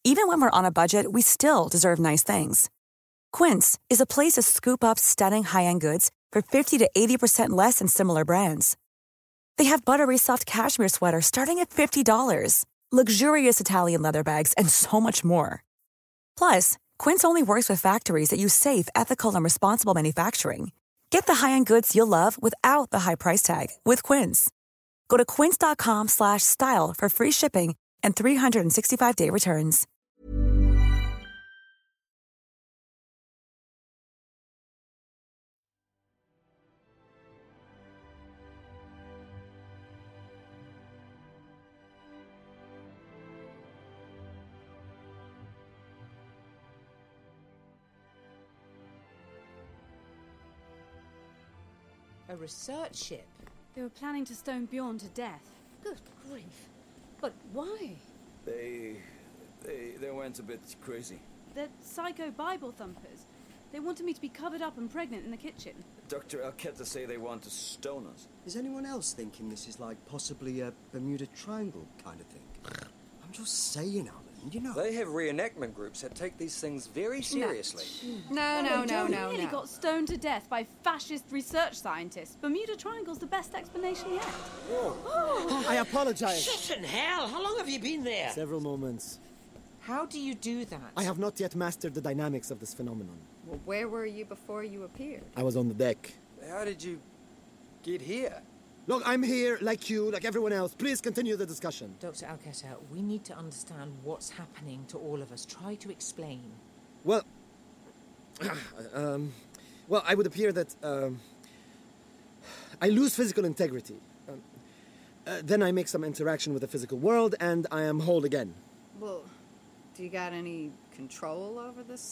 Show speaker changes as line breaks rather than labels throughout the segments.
Even when we're on a budget, we still deserve nice things. Quince is a place to scoop up stunning high-end goods for 50 to 80% less than similar brands. They have buttery soft cashmere sweaters starting at $50, luxurious Italian leather bags, and so much more. Plus, Quince only works with factories that use safe, ethical, and responsible manufacturing. Get the high-end goods you'll love without the high price tag with Quince. Go to quince.com/style for free shipping and 365-day returns.
A research ship?
They were planning to stone Bjorn to death.
Good grief. But why?
They went a bit crazy.
They're psycho Bible thumpers. They wanted me to be covered up and pregnant in the kitchen.
Dr. Alketa say they want to stone us.
Is anyone else thinking this is like possibly a Bermuda Triangle kind of thing? I'm just saying, Alan, you know.
They have reenactment groups that take these things very seriously.
No. Nearly got stoned to death by fascist research scientists. Bermuda Triangle's the best explanation yet.
I apologize.
Shit in hell! How long have you been there?
Several moments.
How do you do that?
I have not yet mastered the dynamics of this phenomenon.
Well, where were you before you appeared?
I was on the deck.
How did you get here?
Look, I'm here, like you, like everyone else. Please continue the discussion.
Dr. Alketa, we need to understand what's happening to all of us. Try to explain.
Well, I would appear that I lose physical integrity. Then I make some interaction with the physical world, and I am whole again.
Well, do you got any control over this,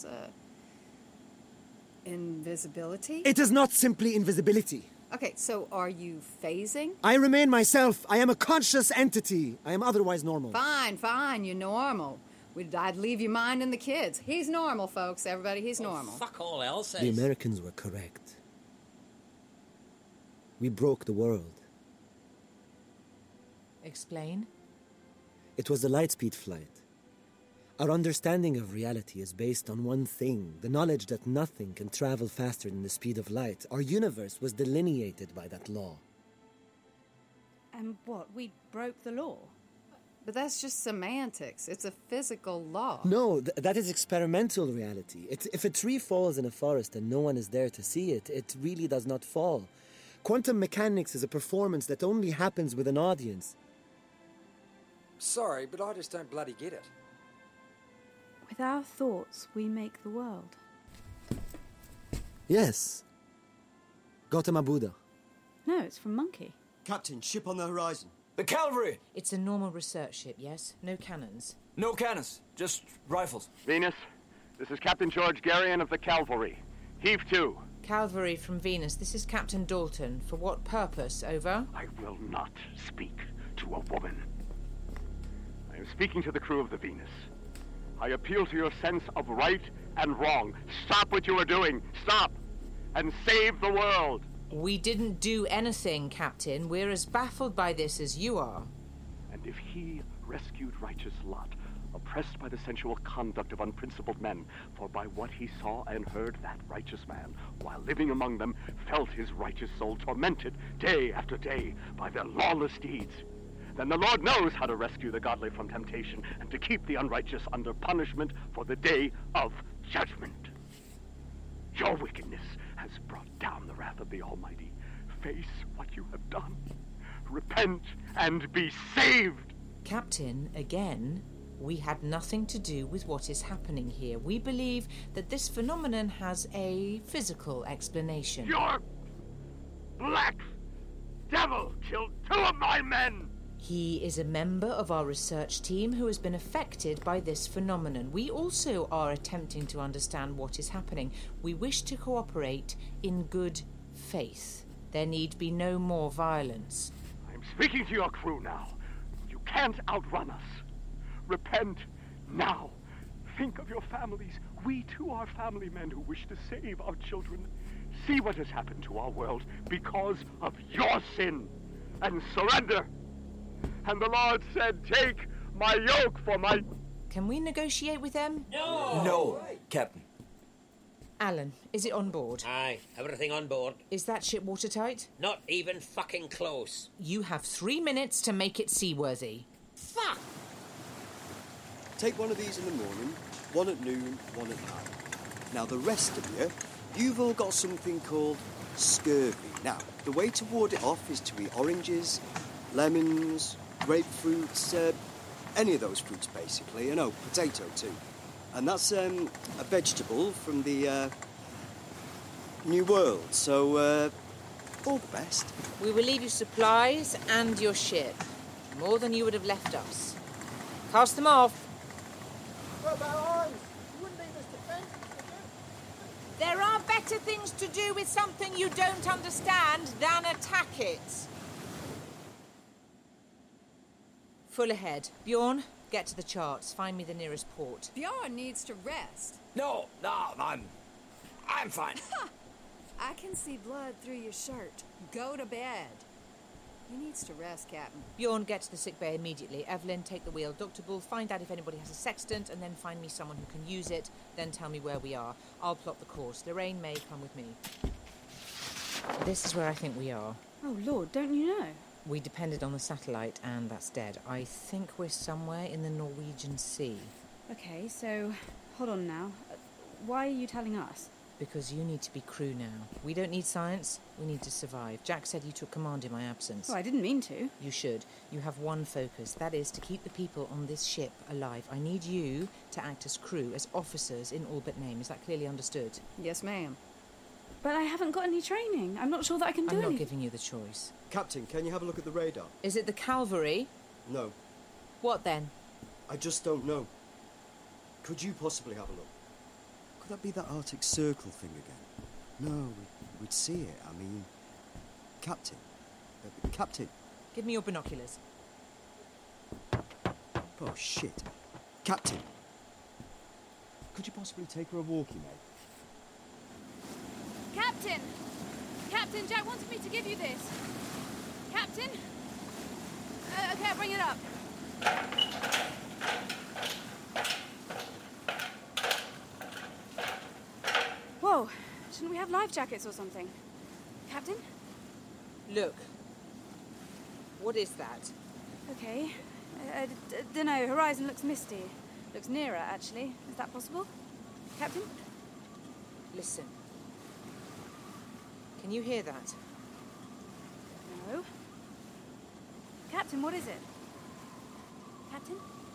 invisibility?
It is not simply invisibility.
Okay, so are you phasing?
I remain myself. I am a conscious entity. I am otherwise normal.
Fine, you're normal. I'd leave you minding the kids. He's normal, folks. Everybody, he's normal.
Fuck all else.
The Americans were correct. We broke the world.
Explain.
It was the Lightspeed flight. Our understanding of reality is based on one thing, the knowledge that nothing can travel faster than the speed of light. Our universe was delineated by that law.
And what, we broke the law?
But that's just semantics. It's a physical law.
No, that is experimental reality. If a tree falls in a forest and no one is there to see it, it really does not fall. Quantum mechanics is a performance that only happens with an audience.
Sorry, but I just don't bloody get it.
With our thoughts, we make the world.
Yes. Gautama Buddha.
No, it's from Monkey.
Captain, ship on the horizon.
The cavalry!
It's a normal research ship, yes? No cannons?
No cannons, just rifles.
Venus, this is Captain George Garion of the Cavalry. Heave to.
Cavalry from Venus, this is Captain Dalton. For what purpose? Over?
I will not speak to a woman. I am speaking to the crew of the Venus. I appeal to your sense of right and wrong. Stop what you are doing. Stop! And save the world!
We didn't do anything, Captain. We're as baffled by this as you are.
And if he rescued righteous Lot, oppressed by the sensual conduct of unprincipled men, for by what he saw and heard that righteous man, while living among them, felt his righteous soul tormented day after day by their lawless deeds, then the Lord knows how to rescue the godly from temptation and to keep the unrighteous under punishment for the day of judgment. Your wickedness has brought down the wrath of the Almighty. Face what you have done. Repent and be saved.
Captain, again, we had nothing to do with what is happening here. We believe that this phenomenon has a physical explanation.
Your black devil killed 2 of my men!
He is a member of our research team who has been affected by this phenomenon. We also are attempting to understand what is happening. We wish to cooperate in good faith. There need be no more violence.
I'm speaking to your crew now. You can't outrun us. Repent now. Think of your families. We too are family men who wish to save our children. See what has happened to our world because of your sin, and surrender. And the Lord said, take my yoke for my...
Can we negotiate with them?
No!
No, Captain.
Alan, is it on board?
Aye, everything on board.
Is that ship watertight?
Not even fucking close.
You have 3 minutes to make it seaworthy.
Fuck!
Take one of these in the morning, one at noon, one at night. Now, the rest of you, you've all got something called scurvy. Now, the way to ward it off is to eat oranges, lemons, grapefruits, any of those fruits, basically. And, potato, too. And that's a vegetable from the New World, so all the best.
We will leave you supplies and your ship. More than you would have left us. Cast them off.
What about arms? You wouldn't leave us defenseless, would you?
There are better things to do with something you don't understand than attack it. Full ahead. Bjorn, get to the charts. Find me the nearest port.
Bjorn needs to rest.
No, I'm fine.
I can see blood through your shirt. Go to bed. He needs to rest, Captain.
Bjorn, get to the sick bay immediately. Evelyn, take the wheel. Dr. Bull, find out if anybody has a sextant, and then find me someone who can use it. Then tell me where we are. I'll plot the course. Lorraine May, come with me. This is where I think we are.
Oh, Lord, don't you know?
We depended on the satellite, and that's dead. I think we're somewhere in the Norwegian Sea.
Okay, so, hold on now. Why are you telling us?
Because you need to be crew now. We don't need science, we need to survive. Jack said you took command in my absence.
Oh, I didn't mean to.
You should. You have one focus. That is to keep the people on this ship alive. I need you to act as crew, as officers in all but name. Is that clearly understood?
Yes, ma'am.
But I haven't got any training. I'm not sure that I can do
I'm not
anything.
giving you the choice.
Captain, can you have a look at the radar?
Is it the Calvary?
No,
What then?
I just don't know. Could you possibly have a look? Could that be that Arctic Circle thing again? No, we'd see it. I mean, Captain. Captain.
Give me your binoculars.
Oh, shit. Captain. Could you possibly take her a walkie, mate?
Captain! Captain, Jack wanted me to give you this. Captain? Okay, I'll bring it up. Whoa, shouldn't we have life jackets or something? Captain?
Look. What is that?
Okay. Dunno, horizon looks misty. Looks nearer, actually. Is that possible? Captain?
Listen. Can you hear that?
No. Captain, what is it? Captain?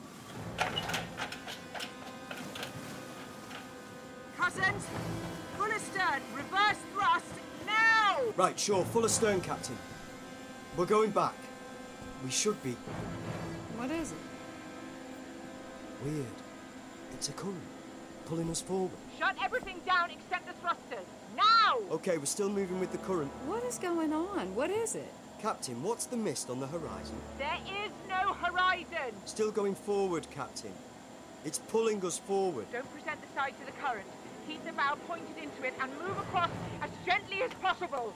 Cousins! Full astern! Reverse thrust! Now!
Right, sure. Full astern, Captain. We're going back. We should be.
What is it?
Weird. It's a current. Pulling us forward.
Shut everything down except the thrusters! Now!
Okay, we're still moving with the current.
What is going on? What is it?
Captain, what's the mist on the horizon?
There is no horizon!
Still going forward, Captain. It's pulling us forward.
Don't present the side to the current. Keep the bow pointed into it and move across as gently as possible.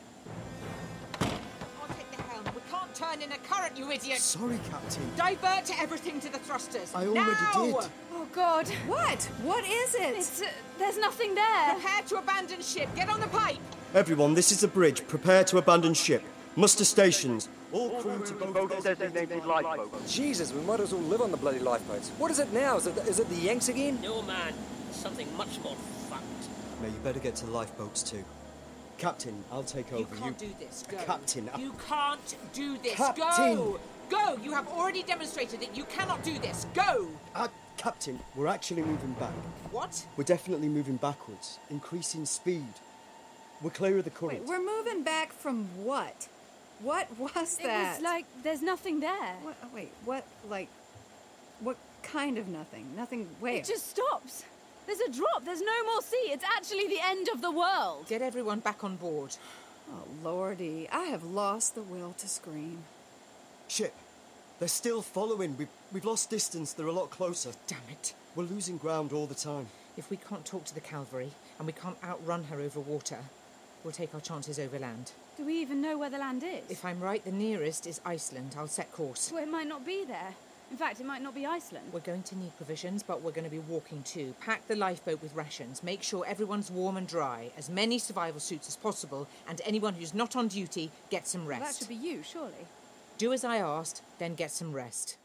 I'll take the helm. We can't turn in a current, you idiot!
Sorry, Captain.
Divert everything to the thrusters.
I already did.
Oh, God.
What? What is it?
It's, there's nothing there.
Prepare to abandon ship. Get on the pipe!
Everyone, this is the bridge. Prepare to abandon ship. Muster stations. All crew to both
designated lifeboats.
Jesus, we might as well live on the bloody lifeboats. What is it now? Is it the Yanks again?
No, man. Something much more fucked.
No, you better get to the lifeboats too. Captain, I'll take over.
You can't do this. Go.
Captain,
You can't do this.
Captain!
Go! Go! You have already demonstrated that you cannot do this. Go!
Captain, we're actually moving back.
What?
We're definitely moving backwards, increasing speed. We're clear of the current.
Wait, we're moving back from what? What was that?
It was like there's nothing there.
What, what kind of nothing? Nothing where?
It just stops. There's a drop. There's no more sea. It's actually the end of the world.
Get everyone back on board.
Oh, Lordy, I have lost the will to scream.
Ship. They're still following. We've lost distance. They're a lot closer.
Damn it.
We're losing ground all the time.
If we can't talk to the Calvary and we can't outrun her over water, we'll take our chances over land.
Do we even know where the land is?
If I'm right, the nearest is Iceland. I'll set course.
Well, it might not be there. In fact, it might not be Iceland.
We're going to need provisions, but we're going to be walking too. Pack the lifeboat with rations. Make sure everyone's warm and dry. As many survival suits as possible, and anyone who's not on duty, get some rest.
Well, that should be you, surely.
Do as I asked, then get some rest.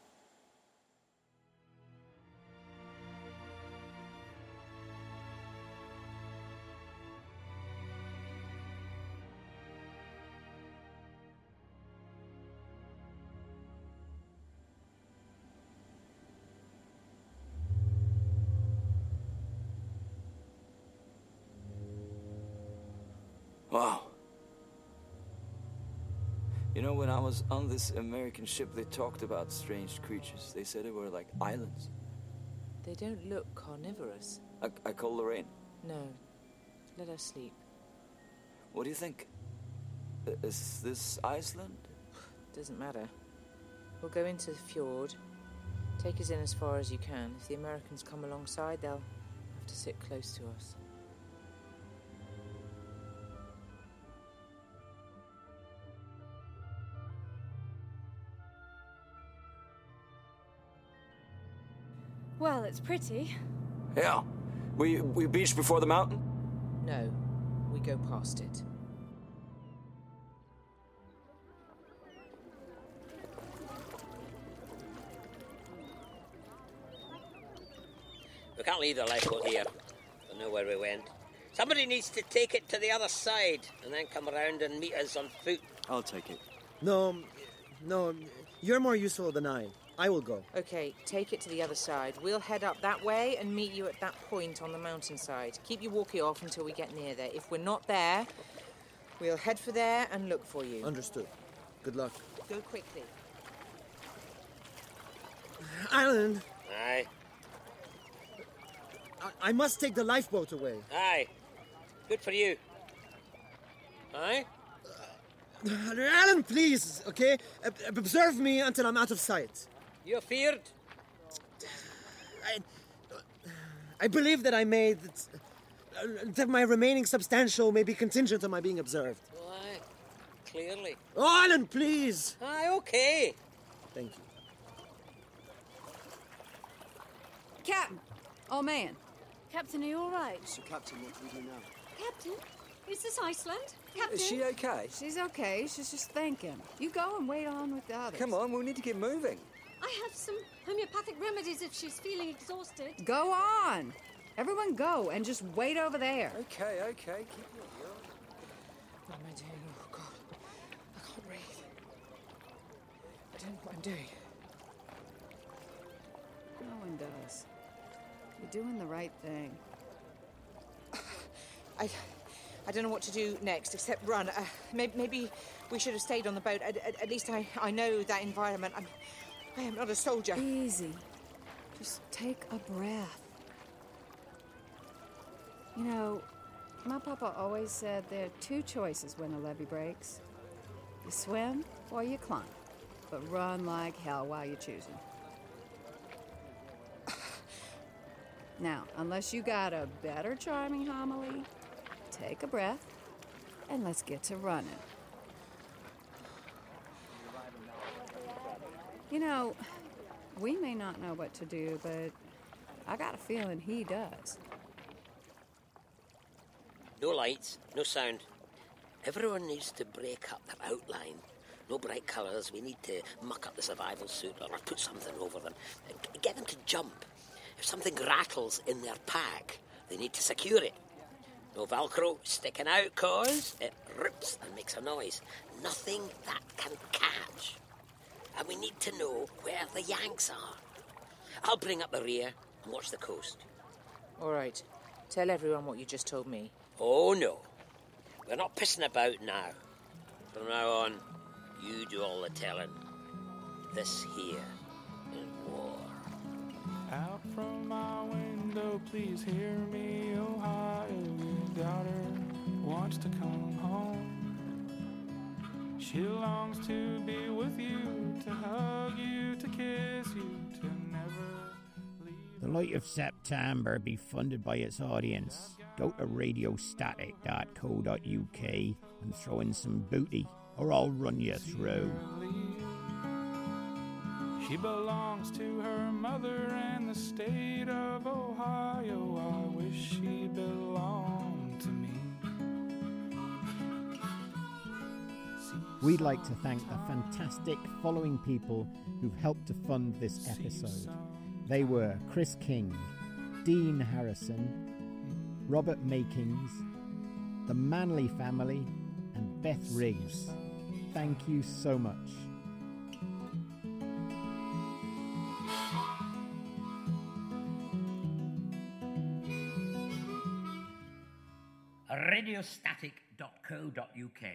Wow. You know, when I was on this American ship, they talked about strange creatures. They said they were like islands.
They don't look carnivorous.
I call Lorraine.
No. Let her sleep.
What do you think? Is this Iceland?
Doesn't matter. We'll go into the fjord. Take us in as far as you can. If the Americans come alongside, they'll have to sit close to us.
Well, it's pretty.
Yeah. We beach before the mountain?
No. We go past it.
We can't leave the lifeboat here. Don't know where we went. Somebody needs to take it to the other side and then come around and meet us on foot.
I'll take it.
No, you're more useful than I. I will go.
Okay, take it to the other side. We'll head up that way and meet you at that point on the mountainside. Keep your walkie off until we get near there. If we're not there, we'll head for there and look for you.
Understood. Good luck.
Go quickly.
Island!
Aye.
I must take the lifeboat away.
Aye. Good for you. Aye?
Alan, please, okay? Observe me until I'm out of sight.
You're feared?
I believe that I may... that my remaining substantial may be contingent on my being observed.
Aye. Clearly.
Oh, Alan, please!
Aye, okay.
Thank you.
Captain! Oh, man.
Captain, are you all right?
So, Captain, what do we do now?
Captain, is this Iceland? Captain?
Is she okay?
She's okay. She's just thinking. You go and wait on with the others.
Come on, we'll need to get moving.
I have some homeopathic remedies if she's feeling exhausted.
Go on. Everyone go and just wait over there.
Okay. Keep your...
What am I doing? Oh, God. I can't breathe. I don't know what I'm doing.
No one does. You're doing the right thing.
I don't know what to do next except run. Maybe we should have stayed on the boat. At least I know that environment. I am not a soldier.
Easy. Just take a breath. You know, my papa always said there are two choices when a levee breaks. You swim or you climb, but run like hell while you're choosing. Now, unless you got a better charming homily, take a breath and let's get to running. You know, we may not know what to do, but I got a feeling he does.
No lights, no sound. Everyone needs to break up their outline. No bright colours. We need to muck up the survival suit or put something over them. Get them to jump. If something rattles in their pack, they need to secure it. No Velcro sticking out, cause it rips and makes a noise. Nothing that can catch. And we need to know where the Yanks are. I'll bring up the rear and watch the coast.
All right. Tell everyone what you just told me.
Oh, no. We're not pissing about now. From now on, you do all the telling. This here is war.
Out from my window, please hear me, Ohio. Your daughter wants to come home. She longs to be with you, to hug you, to kiss you, to never leave.
The Light of September be funded by its audience. Go to radiostatic.co.uk and throw in some booty, or I'll run you through.
She belongs to her mother and the state of Ohio. I wish she belonged to me.
We'd like to thank the fantastic following people who've helped to fund this episode. They were Chris King, Dean Harrison, Robert Makings, the Manley family, and Beth Riggs. Thank you so much.
Radiostatic.co.uk.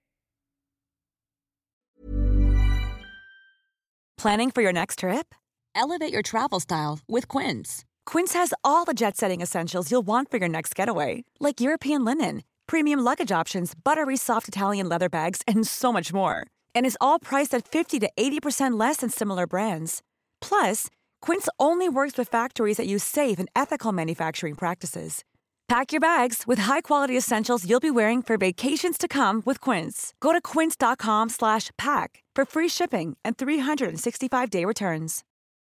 Planning for your next trip? Elevate your travel style with Quince. Quince has all the jet-setting essentials you'll want for your next getaway, like European linen, premium luggage options, buttery soft Italian leather bags, and so much more. And is all priced at 50 to 80% less than similar brands. Plus, Quince only works with factories that use safe and ethical manufacturing practices. Pack your bags with high-quality essentials you'll be wearing for vacations to come with Quince. Go to quince.com/pack for free shipping and 365-day returns.